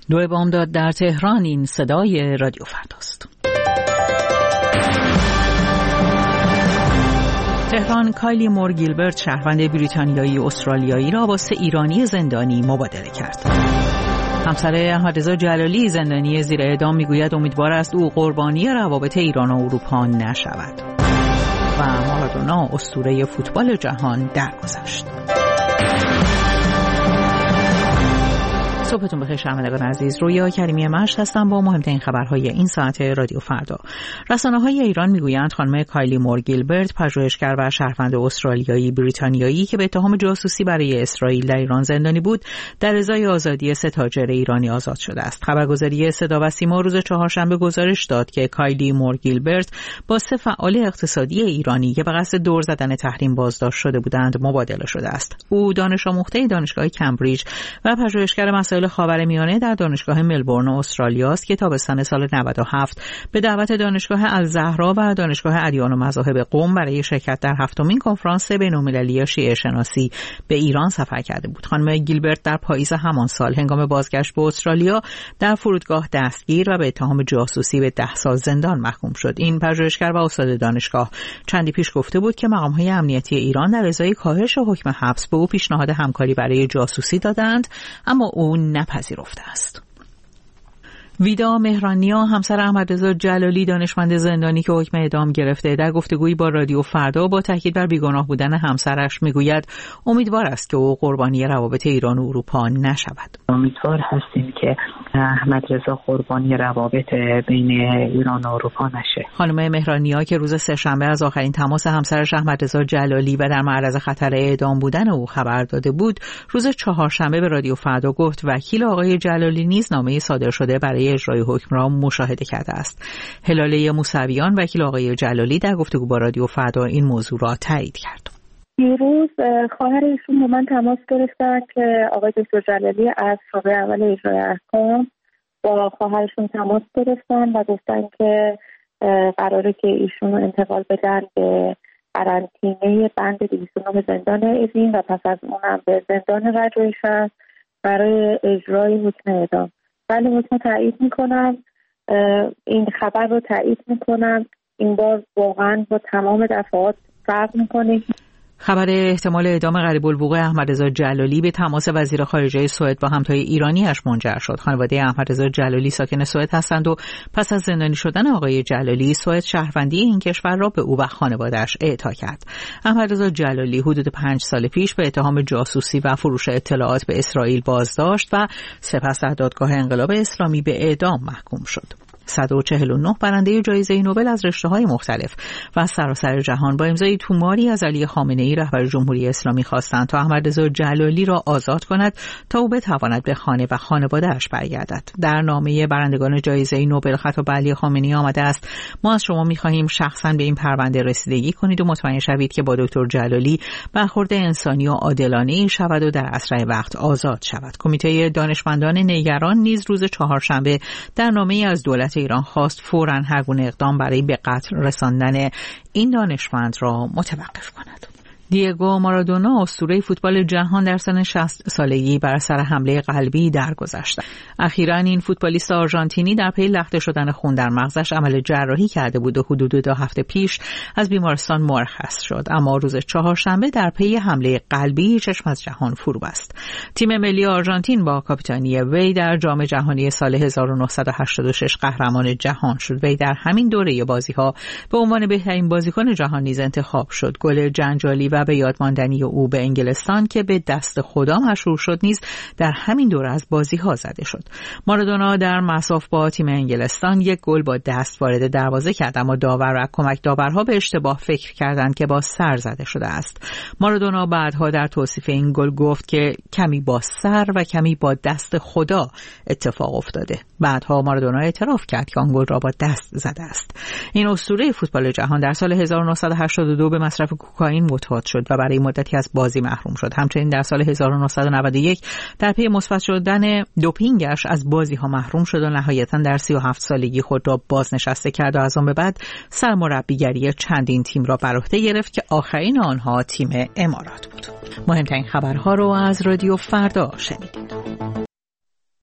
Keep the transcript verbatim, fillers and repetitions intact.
دو بامداد در تهران. این صدای رادیو فرداست. تهران کایلی مور گیلبرت شهروند بریتانیایی استرالیایی را با سه ایرانی زندانی مبادله کرد. همسر احمدرضا جلالی زندانی زیر اعدام میگوید امیدوار است او قربانی روابط ایران و اروپا نشود. و مارادونا اسطوره فوتبال جهان درگذشت. صبحتون بخیر شنوندگان عزیز. رویا کریمی مشت هستم با مهمترین خبرهای این ساعت رادیو فردا. رسانه‌های ایران میگویند خانم کایلی مور گیلبرت، پژوهشگر و شهروند استرالیایی بریتانیایی که به اتهام جاسوسی برای اسرائیل در ایران زندانی بود، در ازای آزادی سه تاجر ایرانی آزاد شده است. خبرگزاری صدا و سیما روز چهارشنبه گزارش داد که کایلی مور گیلبرت با سه فعال اقتصادی ایرانی که به قصد دور زدن تحریم بازداشت شده بودند مبادله شده است. او دانش آموخته دانشگاه کمبریج و پژوهشگر مسائل خاورمیانه در دانشگاه ملبورن استرالیا است که تابستان سال نود و هفت به دعوت دانشگاه الزهرا و دانشگاه ادیان و مذاهب قم برای شرکت در هفتمین کنفرانس بین‌المللی شیعه شناسی به ایران سفر کرده بود. خانم گیلبرت در پاییز همان سال هنگام بازگشت به استرالیا در فرودگاه دستگیر و به اتهام جاسوسی به ده سال زندان محکوم شد. این پژوهشگر و استاد دانشگاه چندی پیش گفته بود که مقام‌های امنیتی ایران در ازای کاهش حکم حبس به او پیشنهاد همکاری برای جاسوسی دادند، اما او نپذیرفته است. ویدا مهرانیا، همسر احمدرضا جلالی دانشمند زندانی که حکم اعدام گرفته، در گفتگویی با رادیو فردا با تاکید بر بیگناه بودن همسرش میگوید امیدوار است که او قربانی روابط ایران و اروپا نشود. امیدوار هستیم که احمدرضا قربانی روابط بین ایران و اروپا نشه. خانم مهرانیا که روز سه‌شنبه از آخرین تماس همسرش احمدرضا جلالی و در معرض خطر اعدام بودن او خبر داده بود، روز چهارشنبه به رادیو فردا گفت وکیل آقای جلالی نیز نامه صادر شده برای اجرای حکم را مشاهده کرده است. هلاله موسویان، وکیل آقای جلالی، در گفتگو با رادیو فردا این موضوع را تایید کرد. دیروز خواهر ایشون با من تماس گرفتن که آقای دکتر جلالی از شعبه اول اجرای احکام با خواهرشون تماس گرفتن و گفتن که قراره که ایشون رو انتقال بدن به قرنطینه بند دویست و نه زندان اوین و پس از اونم به زندان رجایی برای اجرای حکم اعدام. بله، حکم تایید میکنم، این خبر رو تایید میکنم. این بار واقعا با تمام دفعات فرق میکنه. خبر احتمال اعدام قریب الوقوع احمدرضا جلالی به تماس وزیر خارجه سوئد با همتای ایرانی‌اش منجر شد. خانواده احمدرضا جلالی ساکن سوئد هستند و پس از زندانی شدن آقای جلالی، سوئد شهروندی این کشور را به او و خانواده‌اش اعطا کرد. احمدرضا جلالی حدود پنج سال پیش به اتهام جاسوسی و فروش اطلاعات به اسرائیل بازداشت و سپس در دادگاه انقلاب اسلامی به اعدام محکوم شد. صد و چهل و نه برنده جایزه نوبل از رشته‌های مختلف و از سراسر جهان با امضای توماری از علی خامنه‌ای رهبر جمهوری اسلامی خواستند تا احمدرضا جلالی را آزاد کند تا او بتواند به خانه و خانواده‌اش برگردد. در نامه برندگان جایزه نوبل خطاب به علی خامنه‌ای آمده است: ما از شما می‌خواهیم شخصاً به این پرونده رسیدگی کنید و مطمئن شوید که با دکتر جلالی برخورد انسانی و عادلانه‌ای شود و در اسرع وقت آزاد شود. کمیته دانشمندان نگران نیز روز چهارشنبه در نامه‌ای از دولت ایران خواست فوراً هر گونه اقدام برای به قتل رساندن این دانشمند را متوقف کند. دیگو مارادونا اسطوره فوتبال جهان در سن شصت سالگی بر اثر حمله قلبی درگذشت. اخیراً این فوتبالیست آرژانتینی در پی لخته شدن خون در مغزش عمل جراحی کرده بود و حدود دو هفته پیش از بیمارستان مرخص شد، اما روز چهارشنبه در پی حمله قلبی چشم از جهان فرو بست. تیم ملی آرژانتین با کاپیتانی وی در جام جهانی سال هزار و نهصد و هشتاد و شش قهرمان جهان شد. وی در همین دوره بازی‌ها به عنوان بهترین بازیکن جهان نیز انتخاب شد. گل جنجالی و به یاد ماندنی او به انگلستان که به دست خدا مشهور شد نیز در همین دوره از بازی‌ها زده شد. مارادونا در مصاف با تیم انگلستان یک گل با دست وارد دروازه کرد، اما داور و کمک داورها به اشتباه فکر کردند که با سر زده شده است. مارادونا بعدها در توصیف این گل گفت که کمی با سر و کمی با دست خدا اتفاق افتاده. بعدها مارادونا اعتراف کرد که آن گل را با دست زده است. این اسطوره فوتبال جهان در سال هزار و نهصد و هشتاد و دو به مصرف کوکائین معتاد شد و برای مدتی از بازی محروم شد. همچنین در سال هزار و نهصد و نود و یک در پی مثبت شدن دوپینگش از بازی‌ها محروم شد و نهایتاً در سی و هفت سالگی خود را بازنشسته کرد و از آن به بعد سرمربیگری چندین تیم را بر عهده گرفت که آخرین آنها تیم امارات بود. مهمترین خبرها رو از رادیو فردا شنیدید.